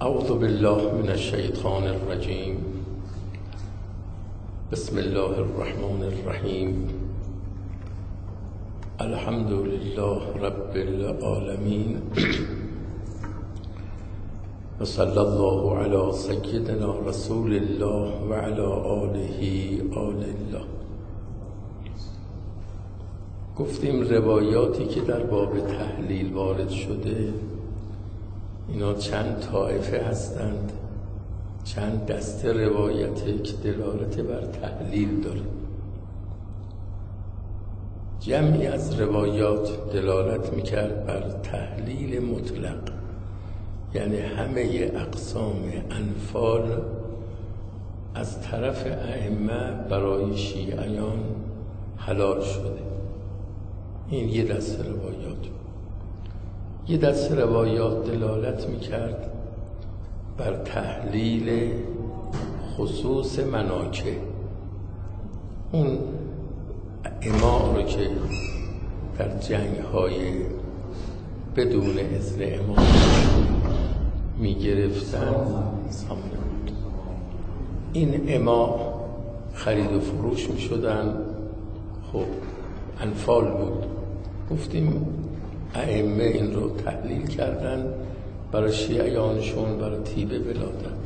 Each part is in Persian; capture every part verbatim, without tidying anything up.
اعوذ بالله من الشیطان الرجیم. بسم الله الرحمن الرحیم. الحمد لله رب العالمین و صلی الله علی سیدنا رسول الله و علی آله آل الله. گفتیم روایاتی که در باب تحلیل وارد شده اینا چند طایفه هستند، چند دسته روایته که دلالت بر تحلیل داره. جمعی از روایات دلالت میکرد بر تحلیل مطلق، یعنی همه اقسام انفال از طرف ائمه برای شیعیان حلال شده. این یه دسته روایات. یه دسته روایات دلالت میکرد بر تحلیل خصوص مناکه، اون امام رو که در جنگ های بدون اذن امام میگرفتن، این امام خرید و فروش میشدن. خب انفال بود. گفتیم ائمه این رو تحلیل کردن برای شیعیانشون، برای طیب ولادت.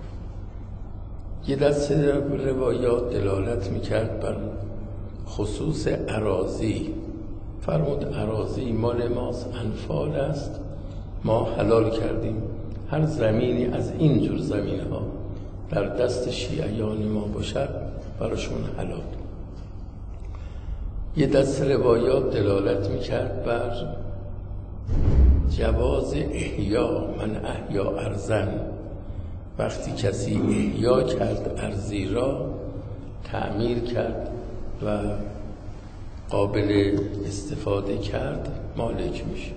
یه دسته روایات دلالت میکرد بر خصوص اراضی. فرمود اراضی مال ماست، انفال است، ما حلال کردیم. هر زمینی از این جور زمین ها در دست شیعیان ما باشد براشون حلال. یه دست روایات دلالت میکرد بر جواز احیا، من احیا ارزن. وقتی کسی احیا کرد ارضی را، تعمیر کرد و قابل استفاده کرد، مالک میشه.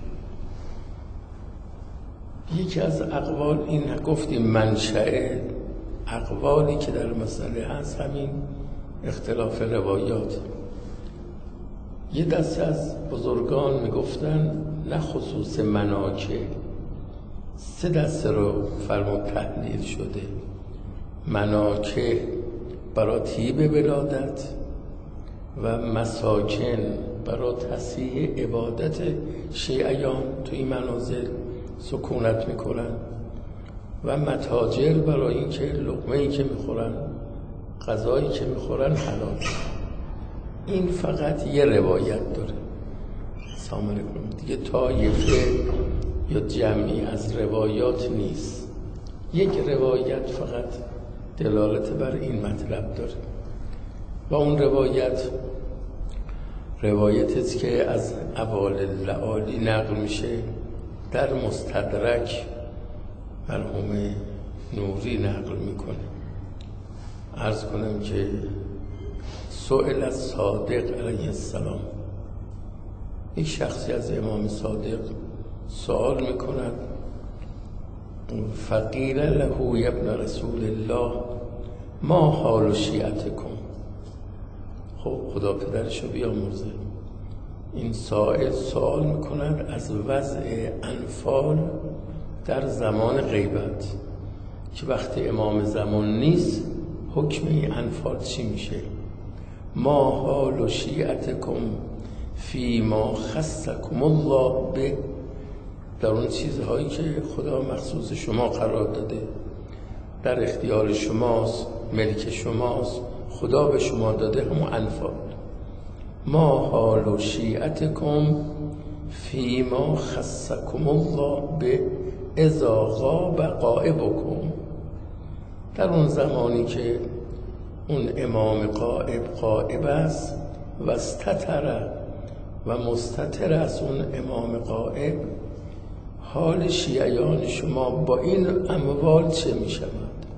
یکی از اقوال این گفتیم منشأ اقوالی که در مسئله هست همین اختلاف روایات. یه دسته از بزرگان میگفتن نه خصوص مناکه، سه دسته رو فرمود تحلیل شده. مناکه برای طیب ولادت و مساکن برای تصحیح عبادت شیعیان تو این منازل سکونت میکنن، و متاجر برای اینکه لقمه‌ای که میخورن، غذایی که میخورن حلال. این فقط یه روایت داره. سلام علیکم. دیگه طایفه یا جمعی از روایات نیست. یک روایت فقط دلالت بر این مطلب داره و اون روایت روایتی است که از ابوال اللعالی نقل میشه، در مستدرک مرحوم نوری نقل میکنه. عرض کنم که سئل از صادق علیه السلام، یک شخصی از امام صادق سوال میکند، فقیل له یا ابن رسول الله ما حال شیعتکم. خب خدا پدرشو بیامرزه، این سائل سوال میکند از وضع انفال در زمان غیبت، که وقتی امام زمان نیست حکم این انفال چی میشه؟ ما حال شیعتکم فی ما خصکم الله به، در اون چیزهایی که خدا مخصوص شما قرار داده، در اختیار شماست، ملک شماست، خدا به شما داده، همون انفال. ما حال شیعتکم فی ما خصکم الله به اذا غاب غائبکم، در اون زمانی که اون امام غائب غائب است و استتر و مستتر از اون امام غائب، حال شیعیان شما با این اموال چه می شود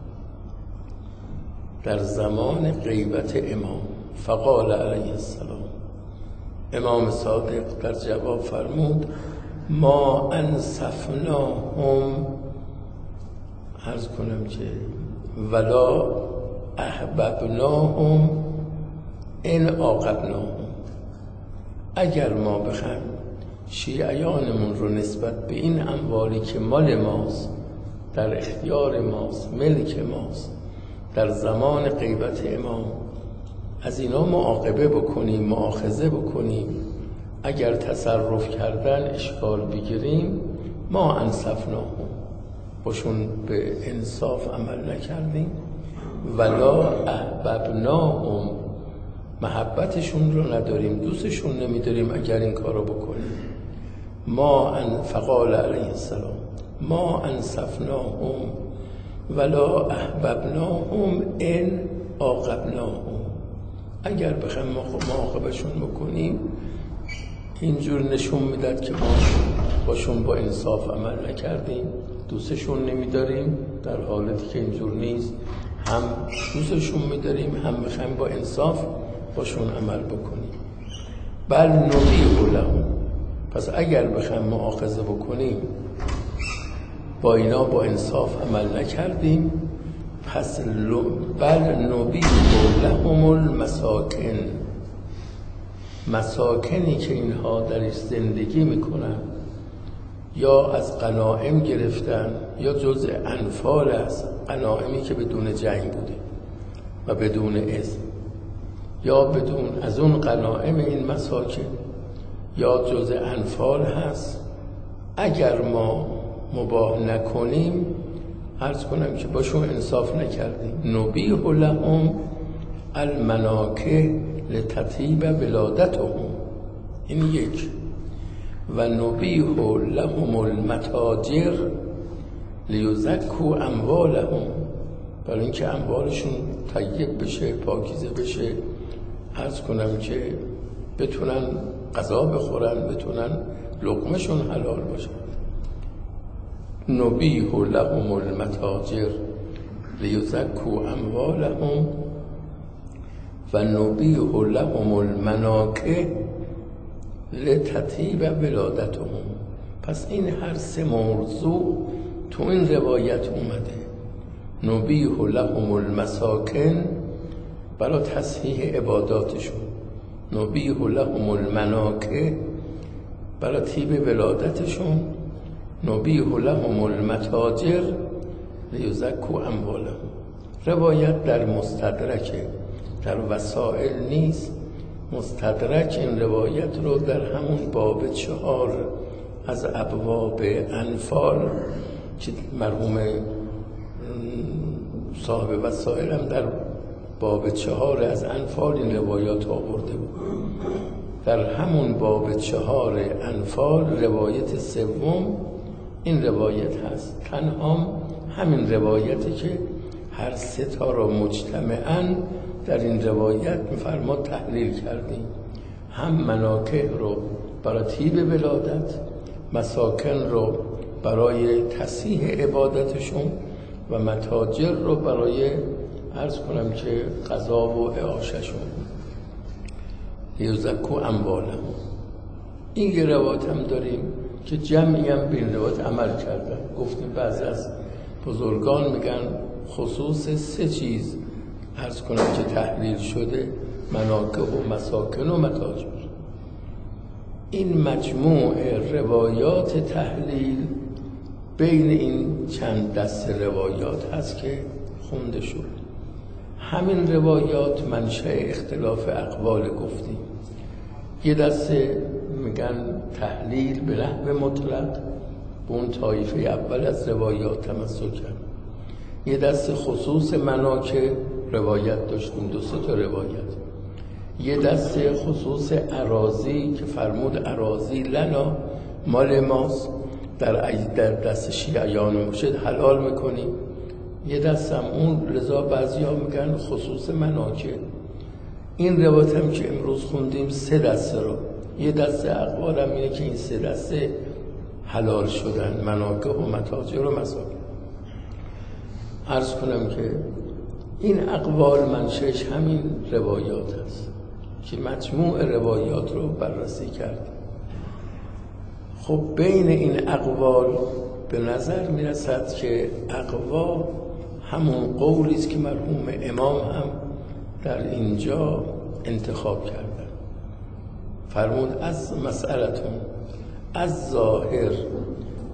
در زمان غیبت امام؟ فقال علیه السلام، امام صادق در جواب فرمود ما انصفناهم، عرض کنم که ولا احببناهم ان عاقبناهم، اگر ما بخوایم شیعیانمون رو نسبت به این اموالی که مال ماست در اختیار ماست، ملک ماست، در زمان غیبت امام از اینا معاقبه بکنیم، مؤاخذه بکنیم. اگر تصرف کردن اشکال بگیریم، ما انصفناهم، باشون به انصاف عمل نکردیم. ولا احببناهم، محبتشون رو نداریم، دوستشون نمیداریم اگر این کارو بکنیم. ما ان فقال علیه السلام ما انصفناهم ولا احببناهم ان عاقبناهم. اگر بخوایم معاقبشون بکنیم، اینجور نشون میداد که ما باشون با انصاف عمل نکردیم، دوستشون نمیداریم، در حالتی که اینجور نیست، هم دوستشون میداریم، هم میخوایم با انصاف باشون عمل بکنیم. بل نبیح لهم، پس اگر بخوایم مؤاخذه بکنیم با اینا با انصاف عمل نکردیم، پس بل نبیح لهم المساکن، مساکنی که اینها درش زندگی میکنن یا از غنایم گرفتن یا جزء انفال است، غنایمی که بدون جنگ بوده و بدون اذن، یا بدون از اون غنایم این مساکن یا جزء انفال هست، اگر ما مباح نکنیم، عرض کنم که باشون انصاف نکردیم. نبیح لهم المناکه لتطیب ولادتهم، این یک. و نبیح لهم المتاجر لیزکوا اموالهم، برای اینکه اموالشون طیب بشه، پاکیزه بشه، عرض کنم که بتونن غذا بخورن، بتونن لقمهشون حلال باشه. نبیح لهم المتاجر لیزکوا اموالهم و نبیح لهم المناکه لتطیب ولادتهم. پس این هر سه موضوع تو این روایت اومده. نبیح لهم المساکن برای تصحیح عباداتشون، نبیح لهم المناکه برای طیب ولادتشون، نبیح لهم المتاجر لیزکوا اموالهم. روایت در مستدرکه، در وسائل نیست. مستدرک این روایت رو در همون باب چهار از ابواب انفال که مرحوم صاحب وسائل هم در باب چهار از انفال این روایات آورده بود. در همون باب چهار انفال روایت سوم این روایت هست. تنها همین روایتی که هر سه تا را مجتمعاً در این روایت می‌فرما تحلیل کردیم. هم مناکه رو برای طیب ولادت، مساکن رو برای تصحیح عبادتشون و متاجر رو برای عرض کنم که قضا و اعاشهشون. لیزکوا اموالهم. این یه روایت هم داریم که جمعی هم به این روایت عمل کردن. گفتیم بعضی از بزرگان میگن خصوص سه چیز عرض کنم که تحلیل شده، مناکه و مساکن و متاجر. این مجموع روایات تحلیل بین این چند دست روایات هست که خونده شد. همین روایات منشأ اختلاف اقوال گفتیم. یه دسته میگن تحلیل به نحو مطلق، به اون طایفه اول از روایات تمسک کرد. یه دسته خصوص مناکه روایت داشتیم، دو سه تا روایت. یه دسته خصوص اراضی که فرمود اراضی لنا، مال ماست، در در دست شیعیان مرشد حلال میکنیم. یه دست هم اون رضا بعضی ها میگن خصوص مناکه. این روایت هم که امروز خوندیم سه دسته رو، یه دسته اقوال هم اینه که این سه دسته حلال شدن، مناکه و متاجر و مساکن. عرض کنم که این اقوال منشأش همین روایات هست که مجموع روایات رو بررسی کرد. خب بین این اقوال به نظر میرسد که اقوا همون قولی است که مرحوم امام هم در اینجا انتخاب کردن. فرمود از مسئلتون از ظاهر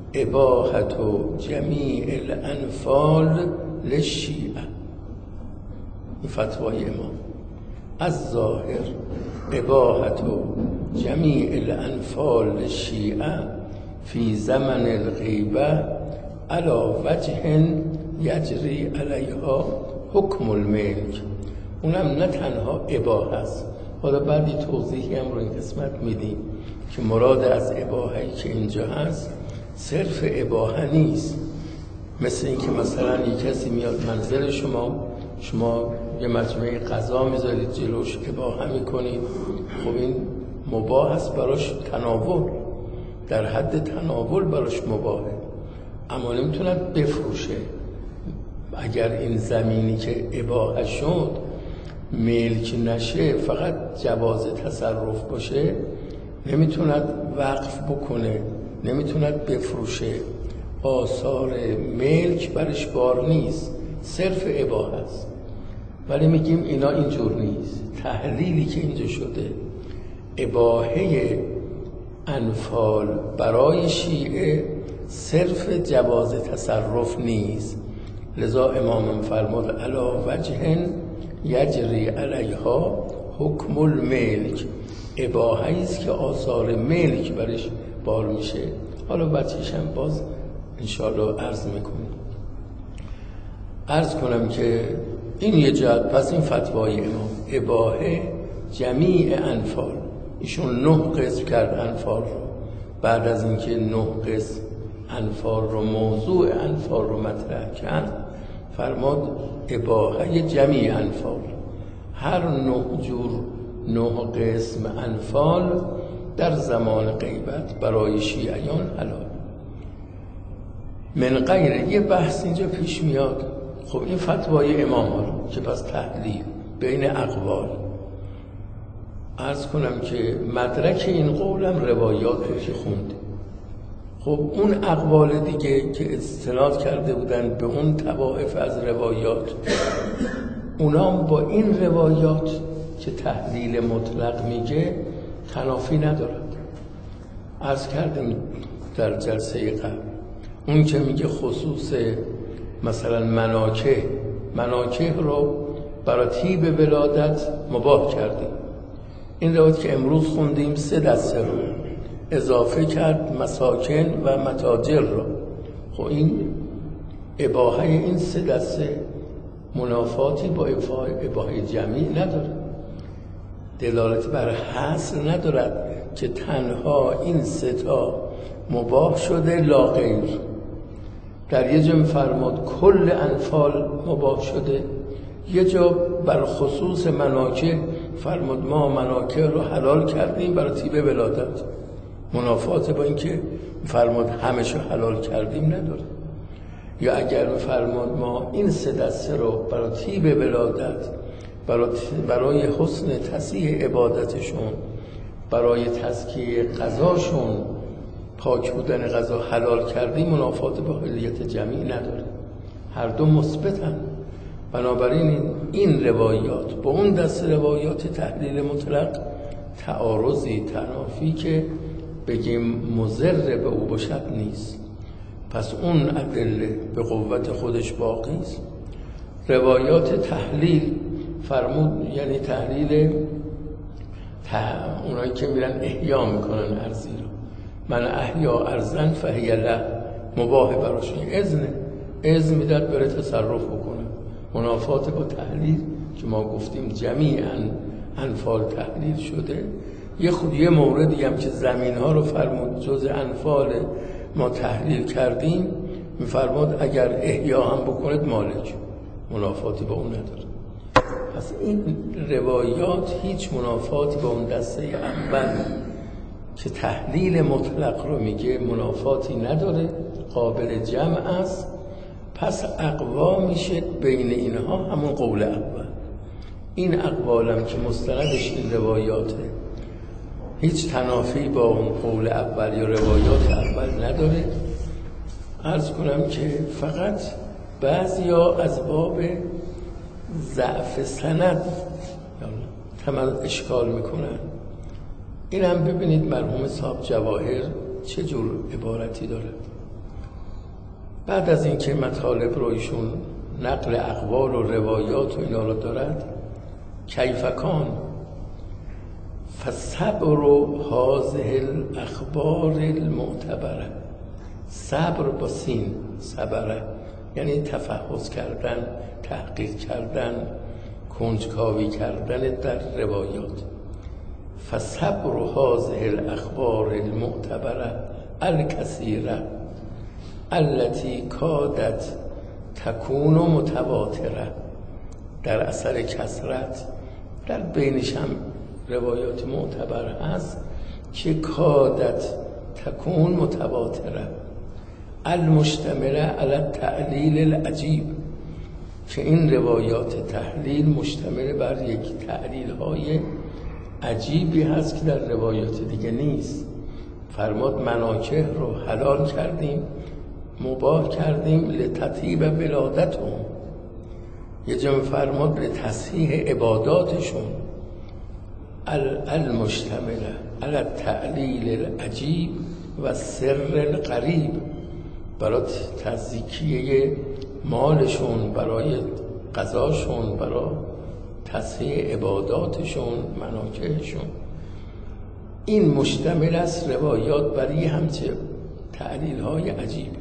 اباحت جمیع الانفال للشیعه. این فتوای امام. از ظاهر اباحت جمیع الانفال للشیعه فی زمن الغیبه علی وجه یجری علیها حکم الملک. اونم نه تنها اباحه است. حالا بعدی توضیحی هم رو این قسمت میدیم که مراد از اباحه‌ای که اینجا هست صرف اباحه نیست. مثل این که مثلا یک کسی میاد منزل شما، شما یه مجموعه غذا میذارید جلوش، اباحه میکنید، خب این مباح است براش تناول، در حد تناول براش مباحه، اما نمیتوند بفروشه. اگر این زمینی که اباحه شد ملک نشه، فقط جواز تصرف باشه، نمیتوند وقف بکنه، نمیتوند بفروشه، آثار ملک برش بار نیست، صرف اباحه است. ولی میگیم اینا اینجور نیست. تحلیلی که اینجا شده اباحه انفال برای شیعه صرف جواز تصرف نیست. لذا امام فرمود علا وجه یجری علیها حکم الملک. اباحه است که آثار ملک برش بار میشه. حالا بچه‌ش هم باز انشاءالله عرض میکنیم. عرض کنم که این یه جهت. پس این فتوای امام اباحه جمیع انفال، ایشون نه قسم کرد انفال رو. بعد از اینکه نه قسم انفال رو، موضوع انفال رو مطرح کرد، فرماد اباحه جمیع انفال. هر نه جور نه قسم انفال در زمان غیبت برای شیعیان حلال. من غیر یه بحث اینجا پیش میاد. خب این فتوای امام ها رو که پس تحلیل بین اقوال، عرض کنم که مدرک این قولم روایات رو که خوندیم. خب اون اقوال دیگه که استناد کرده بودن به اون طوائف از روایات، اونا با این روایات که تحلیل مطلق میگه تنافی ندارد. عرض کردم در جلسه قبل، اون که میگه خصوص مثلا مناکه مناکه رو برای طیب ولادت مباح کردیم. این روایت که امروز خوندیم سه دسته رو اضافه کرد، مساکن و متاجر رو. خب این اباحه این سه دسته منافاتی با اباحه جمعی نداره، دلالت بر حصر ندارد که تنها این سه تا مباح شده لا غیر. در یه جا می‌فرماد کل انفال مباح شده، یه جا بر خصوص مناکه فرمود ما مناکه رو حلال کردیم برای طیب ولادت. منافات با این که فرمود همش رو حلال کردیم نداره. یا اگر فرمود ما این سه دسته رو برای طیب ولادت، برای حسن تصحیح عبادتشون، برای تزکیه غذاشون، پاک بودن غذا حلال کردیم، منافات با حلیت جمعی نداره. هر دو مثبتن. بنابراین این روایات با اون دست روایات تحلیل مطلق تعارضی، تنافی که بگیم مضر به او باشد نیست. پس اون ادله به قوت خودش باقی است. روایات تحلیل فرمود، یعنی تحلیل تح... اونایی که میرن احیا میکنن ارضی رو، من احیا ارزن فهی له، مباح براشون اذن اذن میداد بره تصرف بکنه. منافات با تحلیل که ما گفتیم جمیعاً انفال تحلیل شده. یه خود یه موردی هم که زمین ها رو فرمود جز انفال ما تحلیل کردیم، میفرمود اگر احیا هم بکنید مالک، منافاتی با اون نداره. پس این روایات هیچ منافاتی با اون دسته اول که تحلیل مطلق رو میگه منافاتی نداره، قابل جمع است. پس اقوا میشه بین اینها همون قول اول. این اقوالم که مستندش این روایاته، هیچ تنافی با اون قول اول یا روایات اول نداره. عرض کنم که فقط بعضیا از باب ضعف سند تمام اشکال میکنن. این هم ببینید مرحوم صاحب جواهر چه جور عبارتی داره. بعد از اینکه مطالب رو ایشون نقل اقوال و روایات و اینا رو دارد، کیفکان فصبر هذه الاخبار المعتبره، صبر با سین، صبره یعنی تفحص کردن، تحقیق کردن، کنجکاوی کردن در روایات. فصبر هذه الاخبار المعتبره الکثیره التي کادت تکون متواتره، در اثر کثرت در بینش هم روایات معتبر هست که کادت تکون متواتره، المشتمله علی التعلیل العجیب، که این روایات تحلیل مشتمل بر یک تعلیل های عجیبی هست که در روایات دیگه نیست. فرماد مناکح رو حلال کردیم، مباح کردیم لتطیب ولادتهم، یه جمع فرماد لتصحیح عباداتشون، المشتمله علی التعلیل العجیب و سر الغریب، برای تزکیه مالشون، برای قضاشون، برای تصحیح عباداتشون، مناکحشون. این مشتمل است روایات برای همچه تعلیل های عجیبی.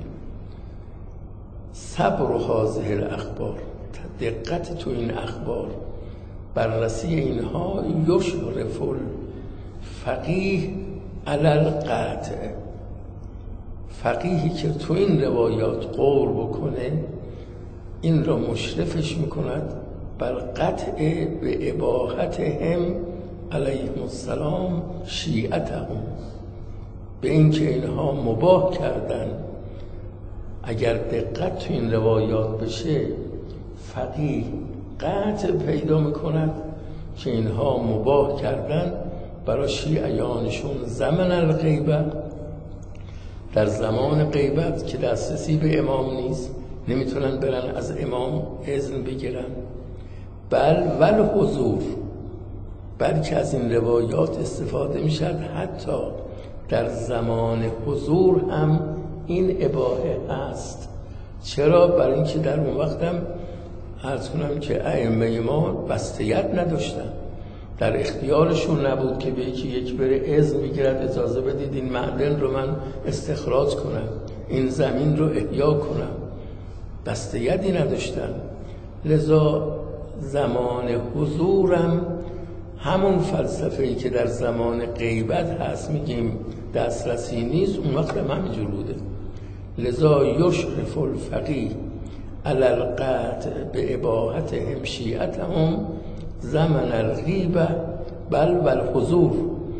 صبر هذه الاخبار، دقت تو این اخبار، بررسی اینها، یشرف الفقیه علی القطع، فقیهی که تو این روایات غور بکنه این را مشرفش میکند بر قطع به اباحتهم علیهم السلام شیعتهم، به اینکه اینها مباح کردن. اگر دقت تو این روایات بشه فقیه قطع پیدا میکند که اینها مباح کردن برای شیعیانشون زمن الغیبه، در زمان غیبت که دسترسی به امام نیست، نمیتونن برن از امام اذن بگیرن. بل ول حضور، بلکه از این روایات استفاده میشد حتی در زمان حضور هم این اباحه هست. چرا؟ برای اینکه در اون وقت هم عرض کنم که ائمه ما بستیت نداشتن، در اختیارشون نبود که به یکی یک بره اذن بگیرد اجازه بدید این معدن رو من استخراج کنم، این زمین رو احیا کنم، بستیتی نداشتن. لذا زمان حضورم همون فلسفه‌ای که در زمان غیبت هست میگیم دسترسی نیست، اون وقت هم همینجور بوده. لذا یشرف الفقیه علی القطع به اباحتهم شیعتهم زمن الغیبه بل والحضور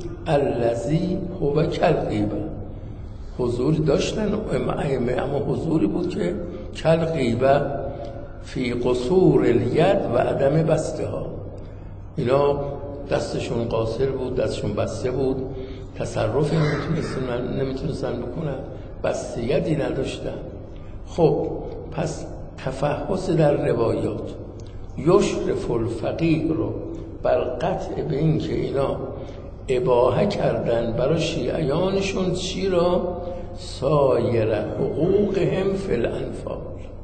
الذی هو کالغیبه، حضور داشتن ائمه، اما حضوری بود که کالغیبه فی قصور الید و عدم بستها، اینا دستشون قاصر بود، دستشون بسته بود، تصرفی نمیتونستن نمیتونستن بکنن، بستیتی نداشتن. خب پس تفحص در روایات یشرف الفقیه رو بر قطع به این که اینا اباحه کردن برای شیعیانشون چی را؟ سایر حقوقهم فی الانفال،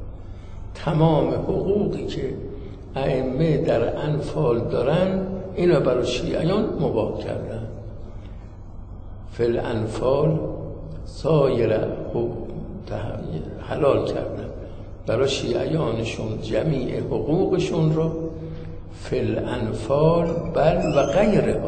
تمام حقوقی که ائمه در انفال دارن اینا برای شیعیان مباح کردن. فی الانفال سایر حلال کردن برای شیعیانشون جمیع حقوقشون رو، فی الانفال بل و غیرها،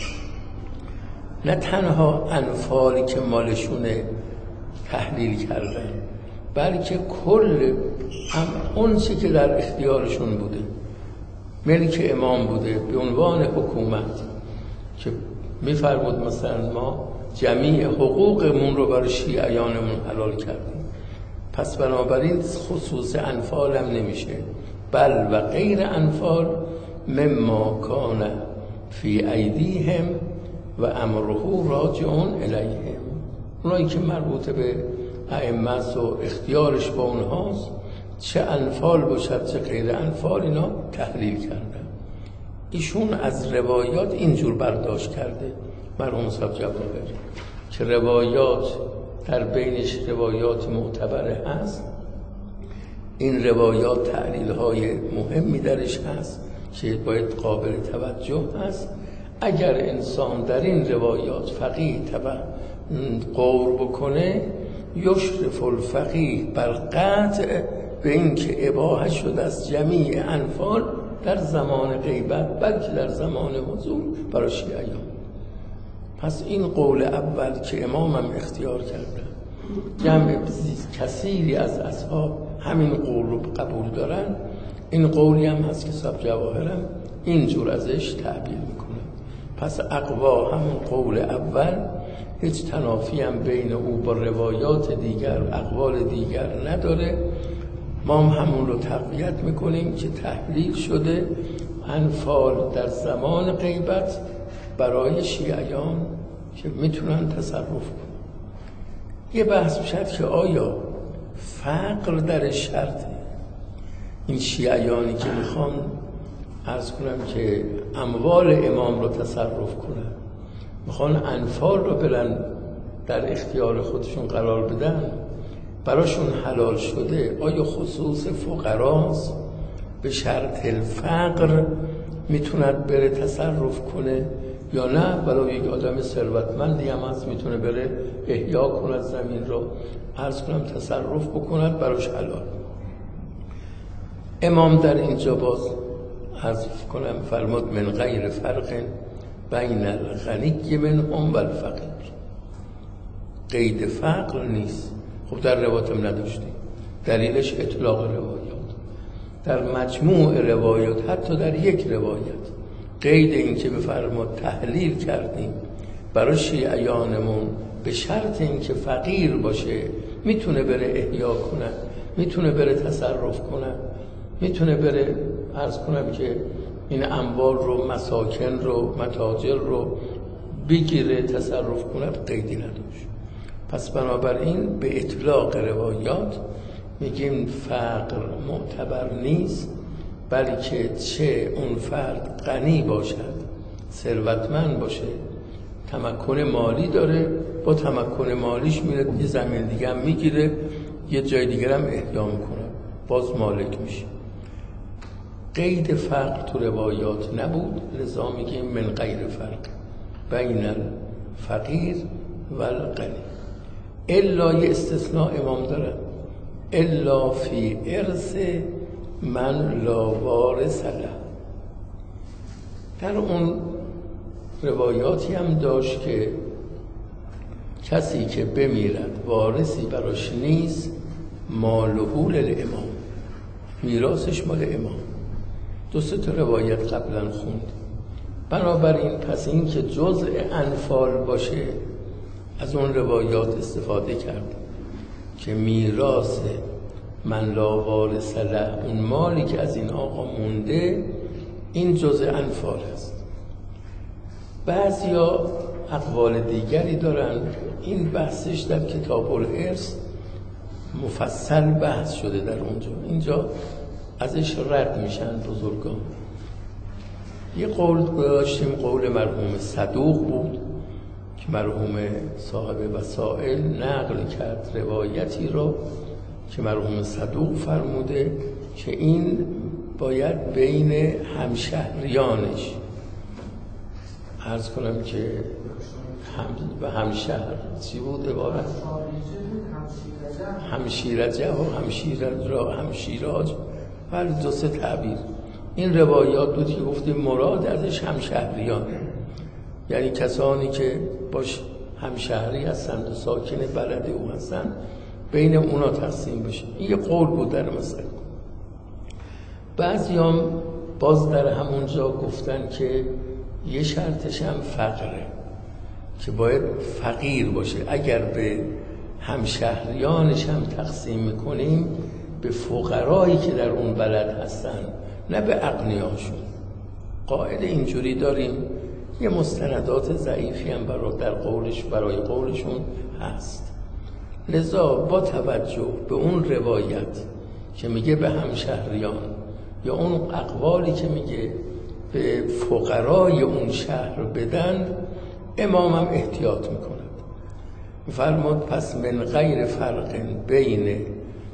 نه تنها انفالی که مالشونه تحلیل کردن، بلکه کل هم اون چی که در اختیارشون بوده، ملک امام بوده به عنوان حکومت، که میفرمود مثلا ما جمیع حقوقمون رو برای شیعیانمون حلال کردیم، پس بنابراین خصوص انفال هم نمیشه، بل و غیر انفال مما کان فی ایدیهم و امره راجعون الیهم، اونایی که مربوط به ائمه و اختیارش با اونهاست، چه انفال باشد چه غیر انفال، اینا تحلیل کردن. ایشون از روایات اینجور برداشت کرده مرحوم صاحب جواهر که روایات در بینش روایات معتبره هست، این روایات تعلیل‌های مهمی درش هست که باید قابل توجه هست. اگر انسان در این روایات فقیه غور بکنه، یشرف الفقیه بر قطع به این که اباحه شد از جمیع انفال در زمان غیبت، بلکه در زمان حضور برای شیعیان. پس این قول اول که امامم اختیار کردن، جمع کثیری از اصحاب همین قول رو قبول دارن. این قولی هم هست که صاحب جواهرم اینجور ازش تعبیر میکنه. پس اقوا همون قول اول، هیچ تنافی هم بین او با روایات دیگر اقوال دیگر نداره. ما هم همون رو تقویت میکنیم که تحلیل شده انفال در زمان غیبت برای شیعیان که میتونن تصرف کنن. یه بحث میشد که آیا فقر در شرطه؟ این شیعیانی که میخوان عرض کنم که اموال امام رو تصرف کنن، میخوان انفال رو برن در اختیار خودشون قرار بدن، براشون حلال شده، آیا خصوص فقراست به شرط الفقر میتوند بره تصرف کنه یا نه برای یک آدم ثروتمندی هم هست میتونه بره احیا کند زمین رو، عرض کنم تصرف بکند، براش حلال. امام در اینجا باز عرض کنم فرمود من غیر فرق بین الغنی منهم و الفقیر. قید فقر نیست. خب در روایاتم نداشتیم، دلیلش اطلاق روایات. در مجموع روایات، حتی در یک روایت قید این که بفرماد تحلیل کردیم برای شیعیانمون به شرط این که فقیر باشه میتونه بره احیا کنه، میتونه بره تصرف کنه، میتونه بره عرض کنم که این اموال رو، مساکن رو، متاجر رو بگیره تصرف کنه، قیدی نداشت. پس بنابراین به اطلاق روایات میگیم فقر معتبر نیست، بلکه چه اون فرد غنی باشد، ثروتمند باشه، تمکن مالی داره، با تمکن مالیش میره یه زمین دیگه هم میگیره، یه جای دیگه هم احیا میکنه، باز مالک میشه. قید فقر تو روایات نبود، لذا میگیم من غیر فرق بین الفقیر و الغنی. الا یه استثناء امام داره، الا فی ارث من لا وارث له. در اون روایاتی هم داشت که کسی که بمیرد وارثی براش نیست، مالهو للامام، میراثش مال امام. دو سه تا روایت قبلا خوند. بنابراین پس این که جزء انفال باشه از اون روایات استفاده کرد که میراث من لا وارث له، اون مالی که از این آقا مونده، این جزء انفال است. بعضیا اقوال دیگری دارن، این بحثش در کتاب الارث مفصل بحث شده در اونجا، اینجا ازش رد میشن بزرگان. یه قول داشتیم، قول مرحوم صدوق بود که مرحوم صاحب وسائل نقل کرد روایتی رو که مرحوم صدوق فرموده که این باید بین همشهریانش، عرض کنم که هم و همشهر چی بود عبارت؟ همشیرجه و همشیرجا همشیراج، ولی دو سه تعبیر. این روایات بود که گفتیم مراد ازش همشهریان، یعنی کسانی که باش همشهری هستند و ساکن بلد او هستند، بین اونا تقسیم بشه. این یه قول بود در مسئله. بعضی هم باز در همونجا گفتن که یه شرطش هم فقره، که باید فقیر باشه. اگر به همشهریانش هم تقسیم میکنیم به فقرایی که در اون بلد هستن، نه به اغنیاشون. قاعده اینجوری داریم. یه مستندات ضعیفی هم برای در قولش برای قولشون هست. لذا با توجه به اون روایت که میگه به همشهریان، یا اون اقوالی که میگه به فقرای اون شهر بدن، امام هم احتیاط میکند. فرمود پس من غیر فرق بین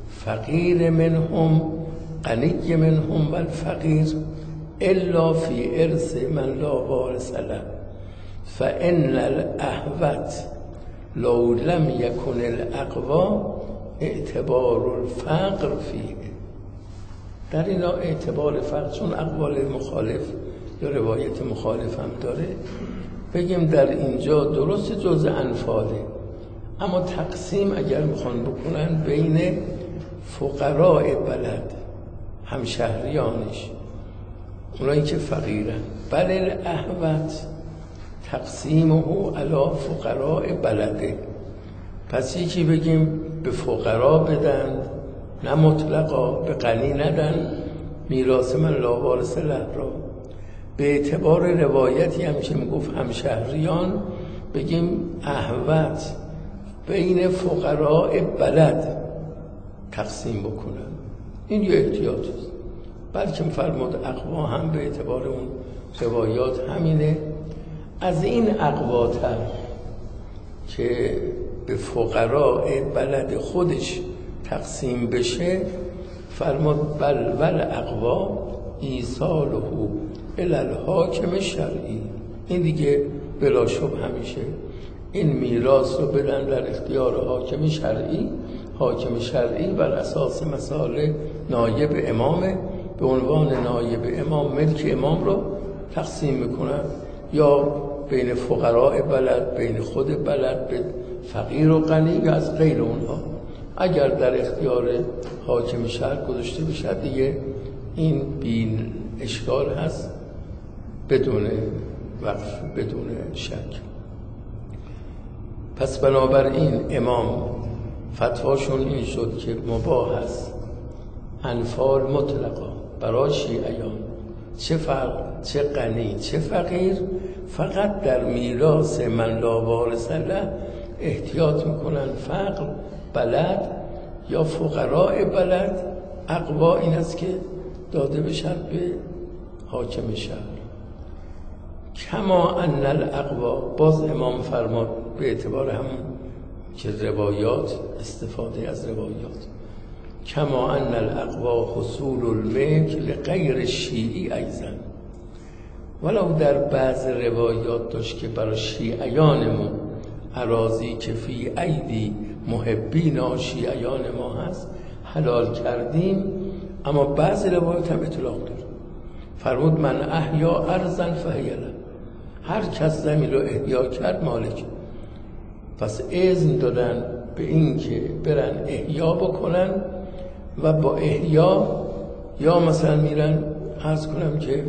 فقیر منهم غنی منهم و الفقیر الا فی ارث من لا وارث له فان الاهوت لو لم یکن الاقوی اعتبار الفقر فیه. در اینا اعتبار فقر، چون اقوال مخالف یا روایت مخالف هم داره، بگیم در اینجا درست جز انفاله، اما تقسیم اگر میخوان بکنن بین فقراء بلد همشهریانش، اونایی که فقیرن، بل الاهوت تقسیمه علی فقراء بلده. پس یکی بگیم به فقرا بدن، نه مطلقا به غنی ندن میراث من لا وارث له را. به اعتبار روایتی هم که میگفت همشهریان، بگیم اهوت بین فقراء بلد تقسیم بکنن. این یه احتیاط است. بلکه فرمود اقوا هم به اعتبار اون روایات همینه. از این اقواتر که به فقراء بلد خودش تقسیم بشه، فرمود بل ول اقوا ایصاله الی الحاکم شرعی. این دیگه بلا شبه همیشه این میراث رو بدن در اختیار حاکم شرعی. حاکم شرعی بر اساس مسائل نایب امامه، به عنوان نایب امام ملک امام رو تقسیم میکنن، یا بین فقراء بلد، بین خود بلد، به فقیر و غنی، یا از غیر اونها. اگر در اختیار حاکم شهر گذاشته بشه دیگه این بین اشکال هست، بدون وقف، بدون شک. پس بنابراین امام فتواشون این شد که مباح است انفال مطلقا برای شیعیان، چه فرق، چه غنی چه فقیر، فقط در میراث من لا وارث له احتیاط میکنن فقر بلد یا فقراء بلد. اقوا این است که داده بشن به حاکم شهر. کما ان الاقوا، باز امام فرماد به اعتبار همون که روایات، استفاده از روایات، کما ان الاقوا حصول الملک لغیر شیعی ایضا، ولو در بعض روایات داشت که برای شیعیانمون اراضی که فی ایدی محبین شیعیان ما هست حلال کردیم، اما بعض روایات هم اطلاق داره. فرمود من احیا ارضا فهی له، هر کس زمین رو احیا کرد مالک. پس اذن دادن به این که برن احیا بکنن و با احیا، یا مثلا میرن عرض کنم که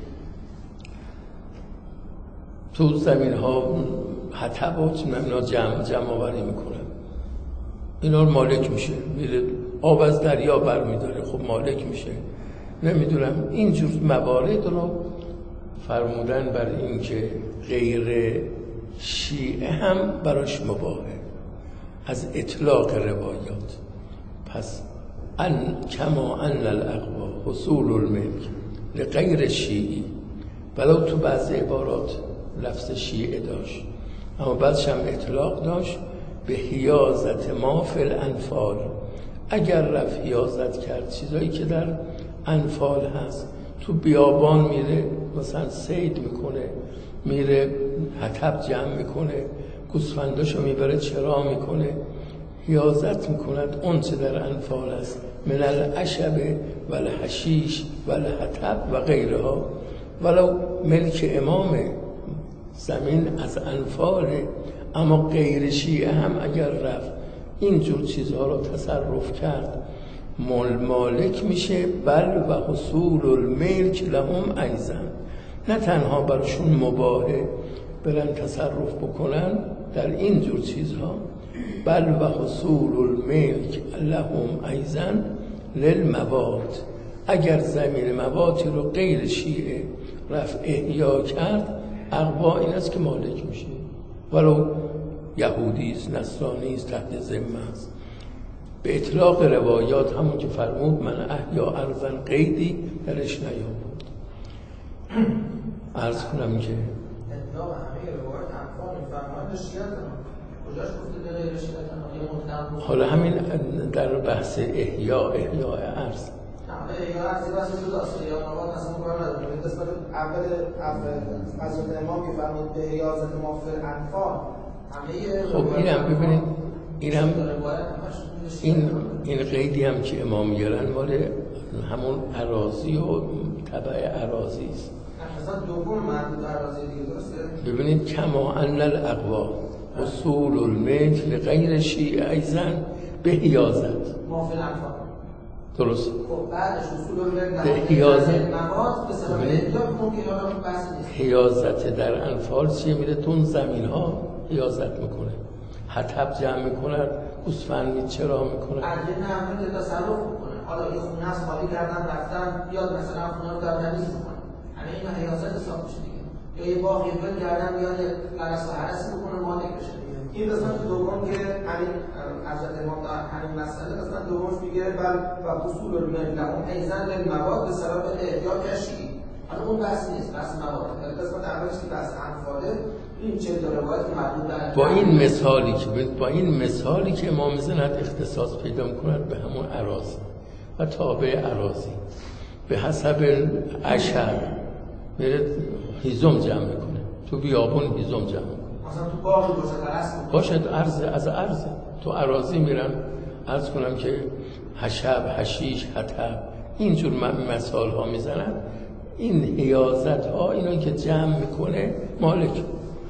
تو زمین ها حطب و اینا جمع جمع آوری میکنن، اینا رو مالک میشه، میره آب از دریا برمیداره، خب مالک میشه. نمیدونم اینجور موارد رو فرمودن بر این که غیر شیعه هم براش مباهه از اطلاق روایات. پس ان کما ان الاقوا حصول الملک لغیر شیعی، ولو تو بعض عبارات لفظ شیعه داشت اما بعدش هم اطلاق داشت به حیازت ما فی الانفال. اگر رفت حیازت کرد چیزایی که در انفال هست، تو بیابان میره مثلا صید میکنه، میره حطب جمع میکنه، گوسفنداشو میبره چرا میکنه، حیازت میکند اون چه در انفال است من العشب و الحشیش و الحطب و غیرها. ولو ملک امام زمین از انفاله، اما غیر شیعه هم اگر رفت اینجور چیزها رو تصرف کرد مال مالک میشه. بل و حصول الملک لهم ایضا، نه تنها برشون مباهه برن تصرف بکنن در اینجور چیزها، بل و حصول الملک لهم ایضا للمواد. اگر زمین موادی رو غیر شیعه رفت احیا کرد، اقوا این است که مالک میشه، ولو یهودی است، نصرانی است، تحت ذمه است. به اطلاق روایات همون که فرمود من احیا ارضا قیدی درش نیامد. عرض کنم که اطلاق همه روایات انفال فرمانده شیعه کجاش گفته به غیر شیعتن یا مطلق؟ حالا همین در بحث احیا احیا ارض یا عرضی بحث جداست یا نوات اصلا قرار نداره. قسمت اول اول حضرت امام میفرمود به حیازت مافر انفال همه. خب اینم ببینید اینم این این قیدی هم که امام میارن مال همون اراضی و تبع اراضی است. اصلا دوم مربوط به اراضی دیگه درسته؟ ببینید کما ان الاقوا اصول المثل غیر شیعه ایزن به حیازت مافر انفال درست. خب بعدش اصول المثل حیازت مواد به سبب احتیاط ممکن حالا بحث نیست. حیازت در انفال چیه؟ میره تون زمین ها حیازت میکنه، حطب جمع میکنن، گوسفند میچرا میکنن، عدل نمیده تصرف میکنه. حالا این خونه از خالی کردن رفتن بیاد مثلا خونه رو در تمیز میکنه، همه این حیازت حساب میشه دیگه. یا یه باغ یه گل کردن بیاد قرص و حرس بکنه مالک بشه. این قسمت دوم که همین حضرت امام در همین مسئله قسمت دومش میگه بل و اصول المثل اون ایزن للمواد به سبب احتیاط کشی. حالا اون بحث نیست، بحث مواد. قسمت اولش که بحث انفاله این چه روایت مربوط با این مثالی که با این مثالی که امام میزند اختصاص پیدا میکند به همون اراضی و تابع اراضی به حسب عشر میره هیزم جمع میکنه، تو بیابون هیزم جمع میکنه، مثلا تو باغ باشه درست باشد ارز از ارز تو اراضی میرن عرض کنم که حشب حشیش حطب اینجور مثال ها میزنن. این حیازت ها اینا که جمع میکنه مالک،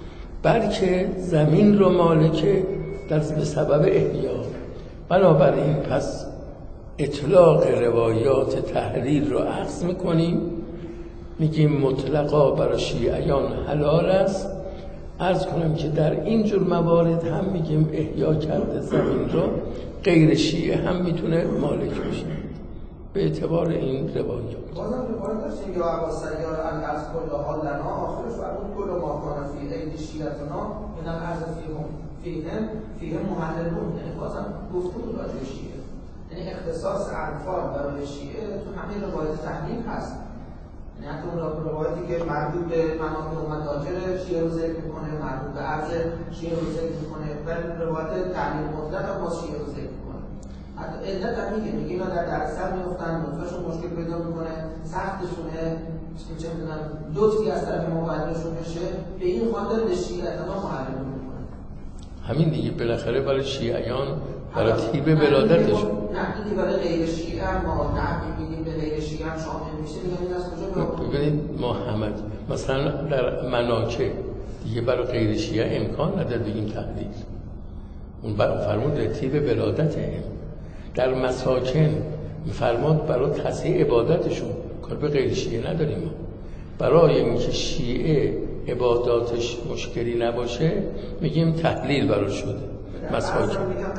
بلکه زمین رو مالکه در به سبب احیا. بنابراین پس اطلاق روایات تحلیل رو اخذ میکنیم، میگیم مطلقا برای شیعیان حلال است. عرض کنم که در این جور موارد هم میگیم احیا کرده زمین رو غیر شیعه هم میتونه مالک بشه به اعتبار این روایات. بازم روایت داشتیم یا ابا سیار الارض کلها لنا آخرش فرمود کل ما کان فی عید شیعتنا من الارض فیهم فیهم فیهم محللون. یعنی بازم گفتگو راجع به شیعه، یعنی اختصاص انفال برای شیعه تو همین روایت تحلیل هست. یعنی حتی اون روایتی که مربوط به مناطق و متاجر شیعه رو ذکر میکنه، مربوط به ارض شیعه رو ذکر میکنه، ولی روایت تحلیل مطلق هم باز شیعه رو ذکر میکنه. حتی علت هم میگه میگه اینا در درصد میفتن، نطفهشون مشکل پیدا میکنه، سختشونه، چه میدونم لطفی از طرف مقدرشون بشه، به این خاطر به شیعتنا محرم میکنه. همین دیگه بالاخره برای شیعیان برای تیب ولادتشون نه اینکه برای غیر شیعه ما نه میگیم به غیر شیعه هم شامل میشه. میگن از کجا ببینید ما همه مثلا در مناکه دیگه برای غیر شیعه امکان نداره بگیم تحلیل، اون فرمود تیب ولادته. در مساکن فرمود برای تصحیح عبادتشون کار به غیر شیعه نداریم. برای اینکه شیعه عباداتش مشکلی نباشه میگیم تحلیل براش شده مساکن.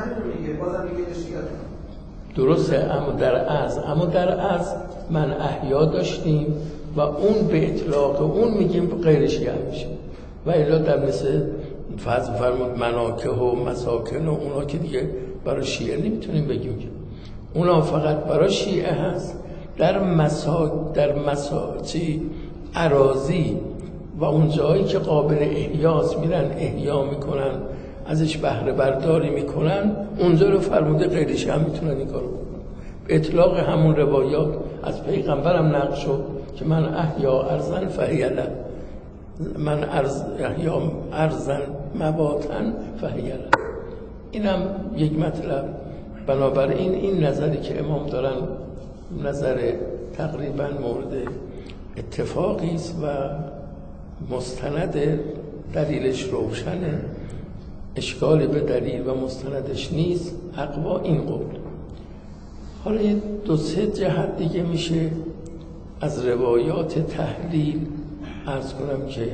درسته، اما در از اما در از من احیا داشتیم و اون به اطلاق اون میگیم غیر شیعه میشه. و الا در مثل فضل فرمود مناکه و مساکن و اونا که دیگه برای شیعه نمیتونیم بگیم که اونا فقط برای شیعه هست. در مسا در مساچی اراضی و اون جایی که قابل احیاست میرن احیا میکنن، ازش بهره برداری میکنن، اونجا رو فرموده غیر شیعه هم میتونن این کارو بکنن. اطلاق همون روایات از پیغمبرم نقل شد که من احیا ارزن فهیله، من ارز احیا ارزن مباتن فهیله. اینم یک مطلب. بنابراین این نظری که امام دارن نظر تقریبا مورد اتفاقی است و مستند دلیلش روشنه، اشکالی به دلیل و مستندش نیست، اقوا این قول. حالا یه دو سه جهت دیگه میشه از روایات تحلیل عرض کنم که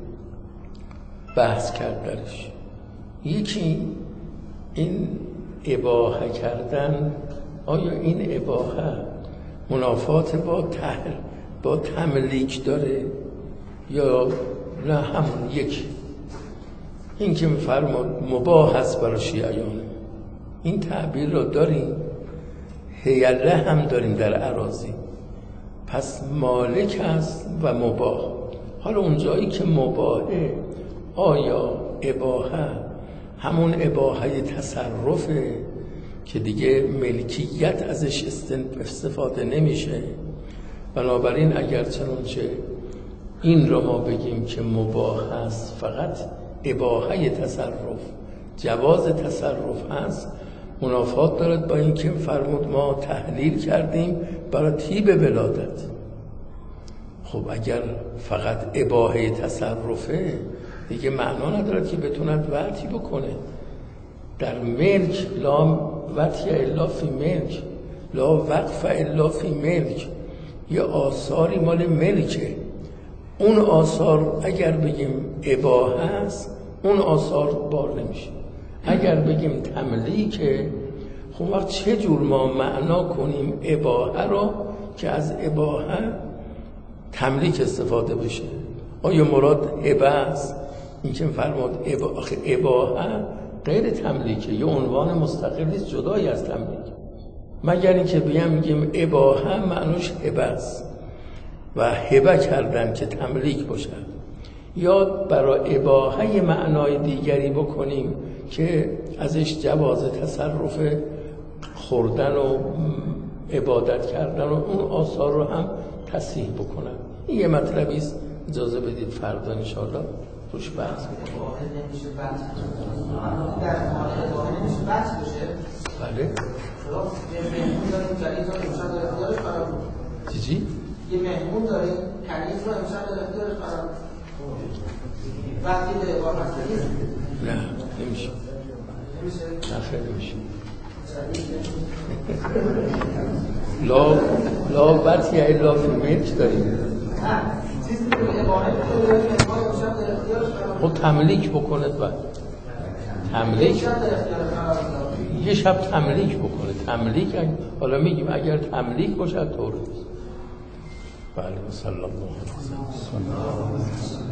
بحث کرد درش. یکی این اباحه کردن، آیا این اباحه منافات با تحل با تملیک داره یا نه همون یک؟ این که میفرماد مباح هست برای شیعیان، این تعبیر رو داریم، حیله هم داریم در اراضی، پس مالک هست و مباح. حالا اون جایی که مباحه، آیا اباحه همون اباحه تصرفه که دیگه ملکیت ازش استفاده نمیشه. بنابراین اگر چنانچه این رو ما بگیم که مباح هست، فقط اباحه تصرف، جواز تصرف هست، منافات دارد با این که فرمود ما تحلیل کردیم برای طیب ولادت. خب اگر فقط اباحه تصرفه دیگه معنا ندارد که بتوند وطی بکنه. در ملک لا وطی الا فی ملک، لا وقف الا فی ملک. یه آثاری مال ملکه، اون آثار اگر بگیم اباحه هست اون آثار بار نمیشه. اگر بگیم تملیکه، خب وقت چه جور ما معنا کنیم اباحه رو که از اباحه تملیک استفاده بشه؟ آیا مراد اباحه است؟ این که فرمود اباحه غیر تملیکه، یه عنوان مستقلی است جدای از تملیک. مگر اینکه بیم میگیم اباحه معنوش هبه است و هبه کردن که تملیک باشه، یا برای اباحه معنای دیگری بکنیم که ازش جواز تصرف خوردن و عبادت کردن و اون آثار رو هم تصحیح بکنن. این یه مطلبی است، اجازه بدید فردا انشاءالله روش بحث بکنیم. نمیشه بحث در مورد اباحه نمیشه بحث بشه. بله. یه مهمون داریم کنیز رو امشب در اختیارش قرار بود. چی چی؟ یه مهمون داریم کنیز رو امشب در اختیارش قرار بود. وقتی به اباحه هست نه نمیشه. نه خیلی نمیشه. لا لا وطی الا فی ملک داریم. خب تملیک بکنه بعد تملیک یه شب تملیک بکنه. تملیک حالا میگیم اگر تملیک باشه طور نیست. بله صلی الله علیه و سلم.